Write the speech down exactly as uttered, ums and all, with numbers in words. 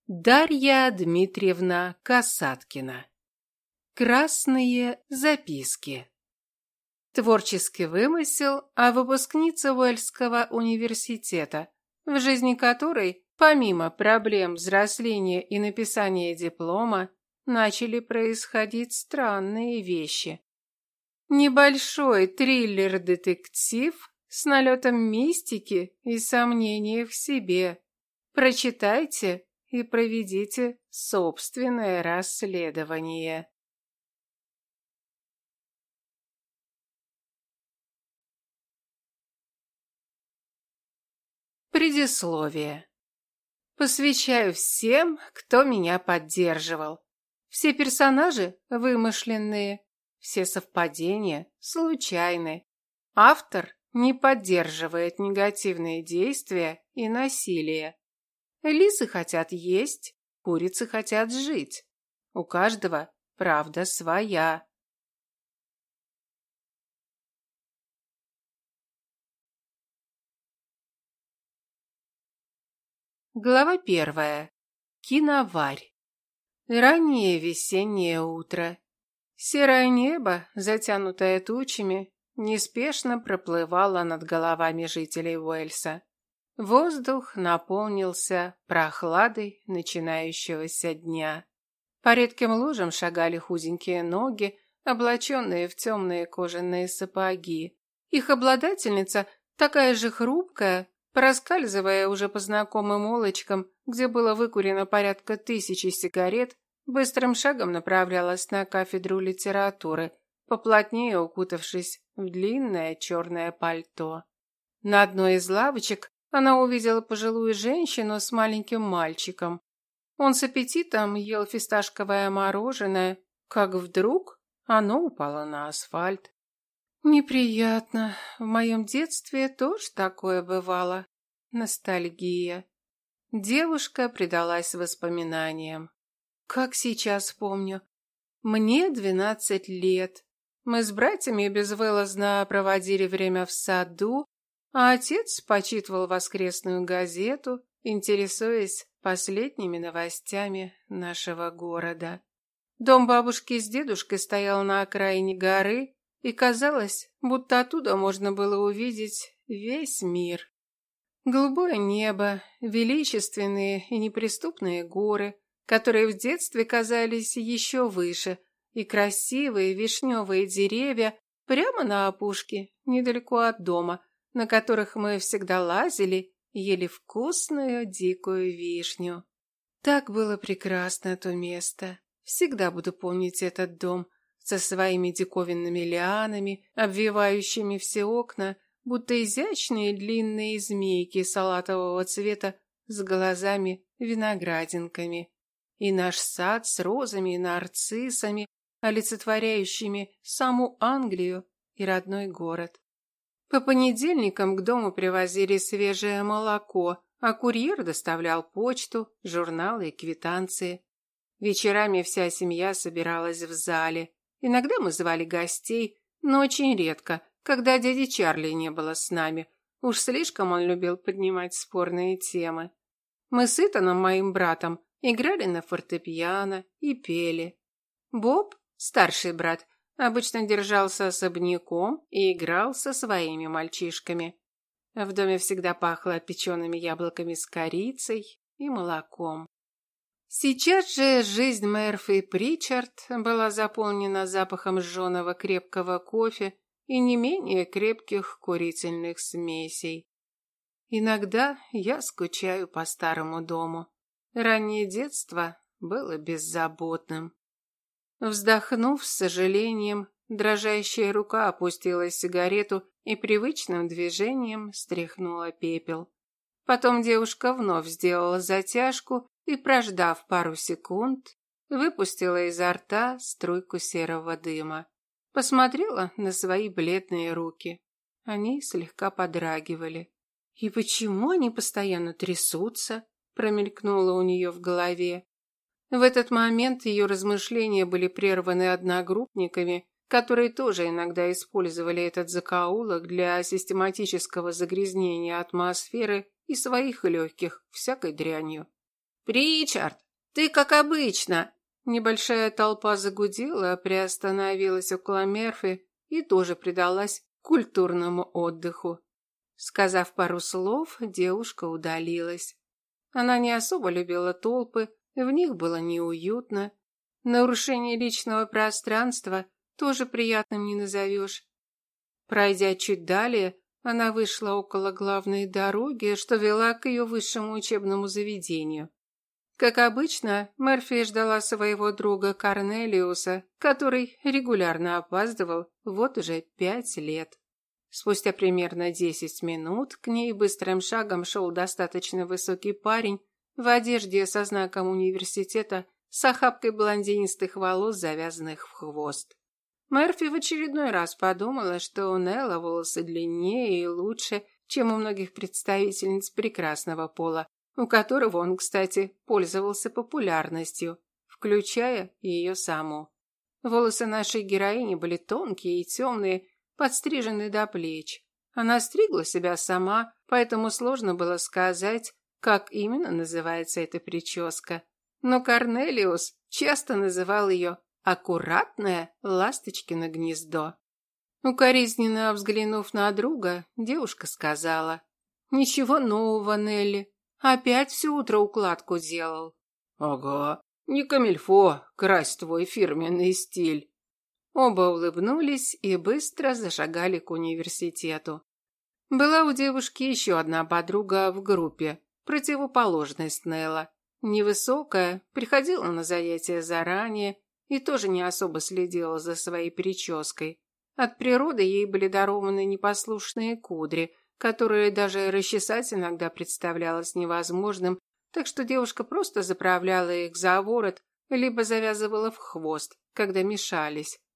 Дарья Дмитриевна Касаткина. Красные записки. Творческий вымысел о выпускнице Уэльского университета, в жизни которой, помимо проблем взросления и написания диплома, начали происходить странные вещи. Небольшой триллер-детектив с налетом мистики и сомнений в себе. Прочитайте и проведите собственное расследование. Предисловие. Посвящаю всем, кто меня поддерживал. Все персонажи вымышленные, все совпадения случайны. Автор не поддерживает негативные действия и насилие. Лисы хотят есть, курицы хотят жить. У каждого правда своя. Глава первая. Киноварь. Раннее весеннее утро. Серое небо, затянутое тучами, неспешно проплывало над головами жителей Уэльса. Воздух наполнился прохладой начинающегося дня. По редким лужам шагали худенькие ноги, облаченные в темные кожаные сапоги. Их обладательница, такая же хрупкая, проскальзывая уже по знакомым улочкам, где было выкурено порядка тысячи сигарет, быстрым шагом направлялась на кафедру литературы, поплотнее укутавшись в длинное черное пальто. На одной из лавочек она увидела пожилую женщину с маленьким мальчиком. Он с аппетитом ел фисташковое мороженое, как вдруг оно упало на асфальт. Неприятно. В моем детстве тоже такое бывало. Ностальгия. Девушка предалась воспоминаниям. Как сейчас помню. Мне двенадцать лет. Мы с братьями безвылазно проводили время в саду, а отец почитывал воскресную газету, интересуясь последними новостями нашего города. Дом бабушки с дедушкой стоял на окраине горы, и казалось, будто оттуда можно было увидеть весь мир. Голубое небо, величественные и неприступные горы, которые в детстве казались еще выше, и красивые вишневые деревья прямо на опушке, недалеко от дома, на которых мы всегда лазили и ели вкусную дикую вишню. Так было прекрасно то место. Всегда буду помнить этот дом со своими диковинными лианами, обвивающими все окна, будто изящные длинные змейки салатового цвета с глазами-виноградинками, и наш сад с розами и нарциссами, олицетворяющими саму Англию и родной город. По понедельникам к дому привозили свежее молоко, а курьер доставлял почту, журналы и квитанции. Вечерами вся семья собиралась в зале. Иногда мы звали гостей, но очень редко, когда дяди Чарли не было с нами. Уж слишком он любил поднимать спорные темы. Мы с Итаном, моим братом, играли на фортепиано и пели. Боб, старший брат, обычно держался особняком и играл со своими мальчишками. В доме всегда пахло печеными яблоками с корицей и молоком. Сейчас же жизнь Мерфи Причард была заполнена запахом жженого крепкого кофе и не менее крепких курительных смесей. Иногда я скучаю по старому дому. Раннее детство было беззаботным. Вздохнув с сожалением, дрожащая рука опустила сигарету и привычным движением стряхнула пепел. Потом девушка вновь сделала затяжку и, прождав пару секунд, выпустила изо рта струйку серого дыма. Посмотрела на свои бледные руки. Они слегка подрагивали. «И почему они постоянно трясутся?» промелькнуло у нее в голове. В этот момент ее размышления были прерваны одногруппниками, которые тоже иногда использовали этот закоулок для систематического загрязнения атмосферы и своих легких всякой дрянью. «Причард, ты как обычно!» Небольшая толпа загудела, приостановилась около Мерфи и тоже предалась культурному отдыху. Сказав пару слов, девушка удалилась. Она не особо любила толпы, в них было неуютно. Нарушение личного пространства тоже приятным не назовешь. Пройдя чуть далее, она вышла около главной дороги, что вела к ее высшему учебному заведению. Как обычно, Мерфи ждала своего друга Корнелиуса, который регулярно опаздывал вот уже пять лет. Спустя примерно десять минут к ней быстрым шагом шел достаточно высокий парень в одежде со знаком университета с охапкой блондинистых волос, завязанных в хвост. Мерфи в очередной раз подумала, что у Нелла волосы длиннее и лучше, чем у многих представительниц прекрасного пола, у которого он, кстати, пользовался популярностью, включая ее саму. Волосы нашей героини были тонкие и темные, подстрижены до плеч. Она стригла себя сама, поэтому сложно было сказать, как именно называется эта прическа. Но Корнелиус часто называл ее «аккуратное ласточкино гнездо». Укоризненно взглянув на друга, девушка сказала: «Ничего нового, Нелли. Опять все утро укладку делал». «Ага, не камильфо, крась твой фирменный стиль». Оба улыбнулись и быстро зашагали к университету. Была у девушки еще одна подруга в группе, противоположность Нелла. Невысокая, приходила на занятия заранее и тоже не особо следила за своей прической. От природы ей были дарованы непослушные кудри, которые даже расчесать иногда представлялось невозможным, так что девушка просто заправляла их за ворот, либо завязывала в хвост, когда мешались.